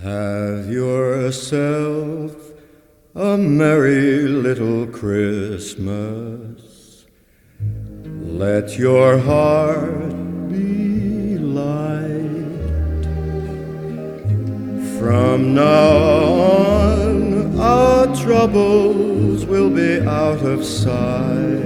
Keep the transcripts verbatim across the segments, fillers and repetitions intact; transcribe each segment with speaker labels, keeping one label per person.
Speaker 1: Have yourself a merry little Christmas. Let your heart be light. From now on, our troubles will be out of sight.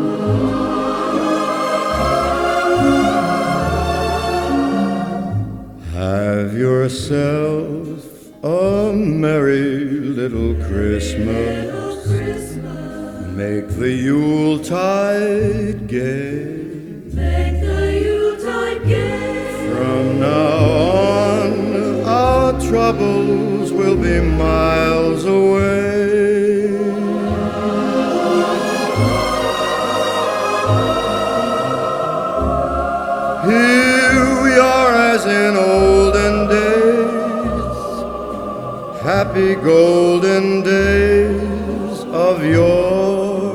Speaker 1: Have yourself a merry little Christmas. Make the Yuletide gay.
Speaker 2: Make the Yuletide gay.
Speaker 1: From now on, our troubles will be miles away. Here we are as in olden days, happy golden days of yore.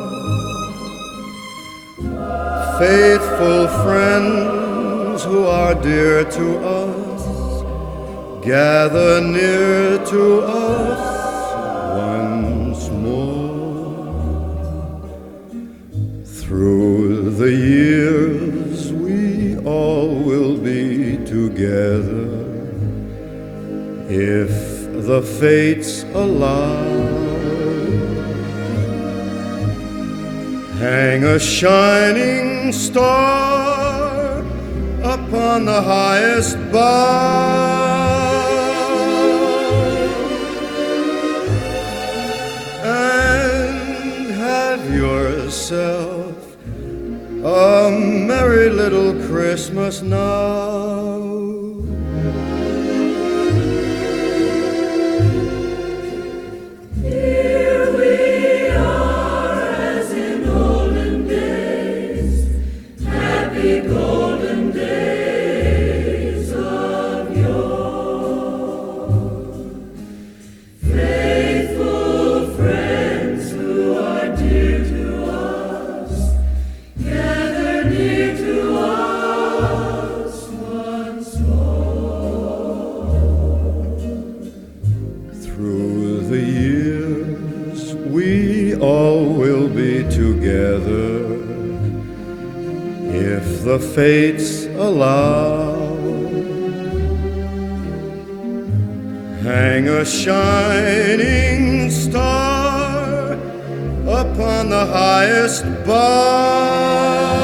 Speaker 1: Faithful friends who are dear to us, gather near to us once more. Through the years we all will be together, if the fates allow. Hang a shining star upon the highest bough, and have yourself a merry little Christmas now.
Speaker 2: Golden days of yore. Faithful friends who are dear to us, gather near to us once more.
Speaker 1: Through the years we all will be together, if the fates allow. Hang a shining star upon the highest bough,